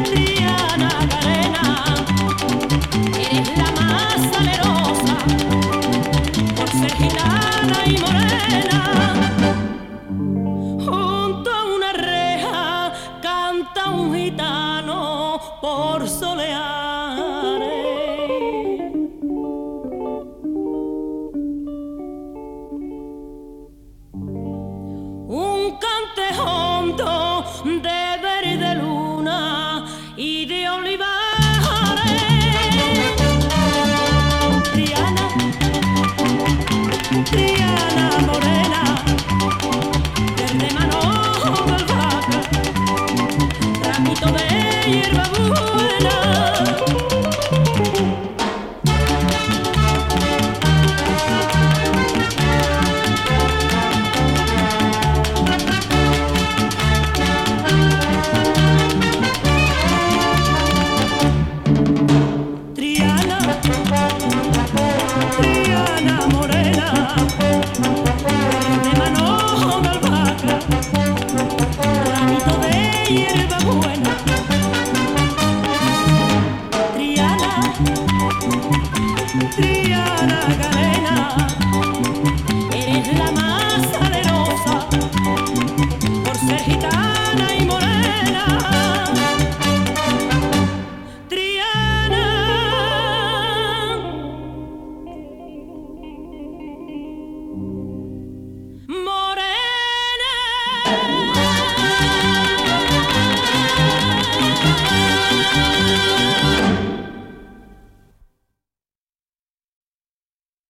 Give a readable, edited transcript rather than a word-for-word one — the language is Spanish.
Triana Carena, eres la más salerosa por ser gitana y morena. Junto a una reja canta un gitano por Soleares. Un cante hondo de verde luna y de olivares. Triana, Triana morena, verde mano de albahaca, ramito de hierbabuena.